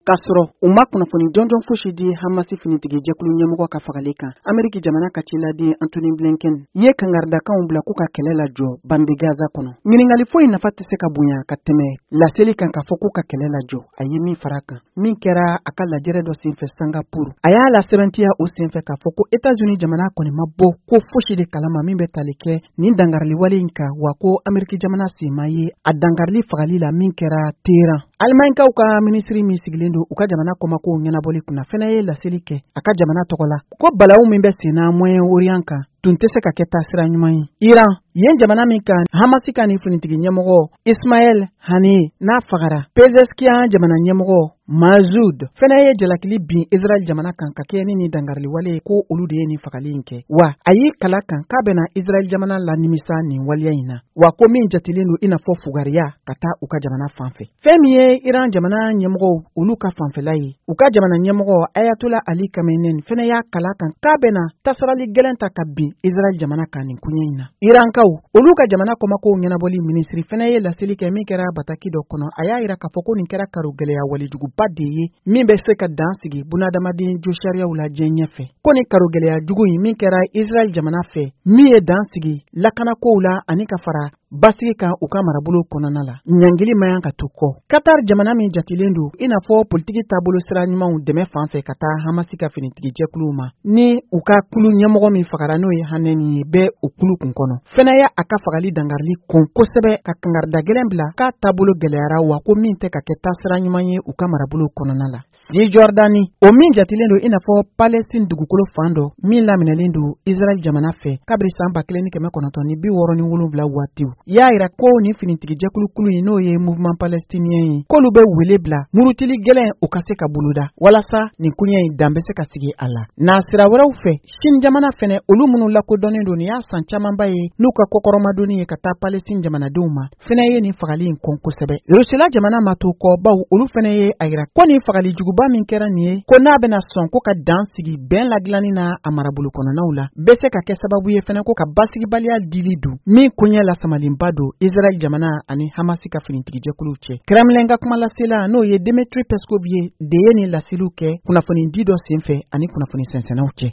K'a sɔrɔ u ma kunnafoni jɔnjɔn fosi di Hamasi finitigi jɛkulu ɲɛmɔgɔ ka fagali kan. Ameriki jamana ka ciladen Anthony Blinken ye kangaridakanw bila k'u ka kɛlɛ lajɔ bande Gaza kɔnɔ. Ɲiningali foyi nafa tɛ se ka bonya ka tɛmɛ laseli kan k'a fɔ k'u ka kɛlɛ lajɔ. A ye min fara kan, min kɛra a ka lajɛrɛ dɔ senfɛ Singapore. A y'a la sɛbɛntiya o senfɛ k'a fɔ ko États-Unis jamana kɔni ma bɔ ko fosi de kalama min bɛ tali kɛ nin dangarili wale in kan, wa ko Ameriki jamana sema ye a dangarili fagali la min kɛra Téhéran. Alimankaw ka ministri min sigilen don u ka jamana kɔmakow ɲɛnabɔli kunna fɛnɛ ye laseli kɛ a ka jamana tɔgɔ la ko balawu min bɛ senna Moyen-Orient kan tun tɛ se ka kɛ taasira ɲuman ye. Iran yen jamana min kan Hamasi ka ni finitigi ɲɛmɔgɔ Ismail Haniyeh n'a fagara, Pezeshkian jamana ɲɛmɔgɔ Masoud fɛnɛ ye jalakili bin Israel jamana kan ka kɛ ni dangarili wale ko olu de ye nin fagali in kɛ. Wa a y'i kala kan k'a bɛna Israel jamana la nimisa nin waliya in na, wa ko min jatilen don i n'a fɔ fugariya ka taa u ka jamana fanfɛ. Fɛn min ye Iran jamana ɲɛmɔgɔw olu ka fanfɛla ye, u ka jamana ɲɛmɔgɔ Ayatollah Ali Khamenei fɛnɛ y'a kala kan k'a bɛna tasarali gɛlɛn ta ka bin Israel jamana kan nin kuɲɛ in na. Irankaw olu ka jamana kɔmakow ɲɛnabɔli ministri fɛnɛ ye laseli kɛ min kɛra bataki dɔ kɔnɔ. A y'a yira k'a fɔ ko nin kɛra karo gɛlɛya walejuguba de ye min bɛ se ka dan sigi bunadamaden jo sariyaw la diɲɛ ɲɛfɛ. Ko ni karo gɛlɛya jugu in min kɛra Israel jamana fɛ min ye dan sigi lakanakow la ani ka fara basigi kan u ka marabolo kɔnɔna la. Ɲangili ma yan ka to kɔ. Qatar jamana min jatilen don i n'a fɔ politiki taabolo sira ɲumanw dɛmɛ fanfɛ ka taa Hamasi ka finitigi jɛkuluw ma, ni u ka kulu ɲɛmɔgɔ min fagara n'o ye Haniyeh ye bɛ o kulu kun kɔnɔ. Fɛnɛ ya a ka fagali dangarili kon kosɛbɛ ka kangarida gɛlɛn bila k'a taabolo gɛlɛyara wa ko min tɛ ka kɛ taasira ɲuman ye u ka marabolo kɔnɔna la. Cisjordanie o min jatilen don i n'a fɔ Palestine dugukolo fan dɔ min laminɛlen don Israel jamana fɛ kabiri san 1967 waatiw. Y'a yira ko ni finitigi jɛkulukulu in n'o ye Mouvement Palestinien ye k'olu bɛ wele bila murutili gɛlɛn u ka se ka boloda walasa nin kuɲɛ in dan bɛ se ka sigi a la. Nasira wɛrɛw fɛ Chine jamana fɛnɛ olu minnu lakodɔnnen don nin y'a san camanba ye n'u ka kɔkɔrɔmadonni ye ka taa Palestine jamanadenw ma fɛnɛ ye nin fagali in kɔn kosɛbɛ. Rusila jamana ma to kɔ baw olu fɛnɛ ye a yira ko nin fagali juguba min kɛra nin ye ko n'a bɛna sɔn ko ka dan sigi bɛn ladilanni na a marabolo kɔnɔnaw la bɛ se ka kɛ sababu ye fɛnɛ ko ka basigibaliya dili dun min kuɲɛ lasamalenba don Israel jamana ani Hamasi ka finitigi jɛkuluw cɛ. Kremlin ka kuma lasela n'o ye Dmitry Peskov ye de ye nin laseliw kɛ kunnafoni di dɔ senfɛ ani kunnafoni sɛnsɛnnaw cɛ.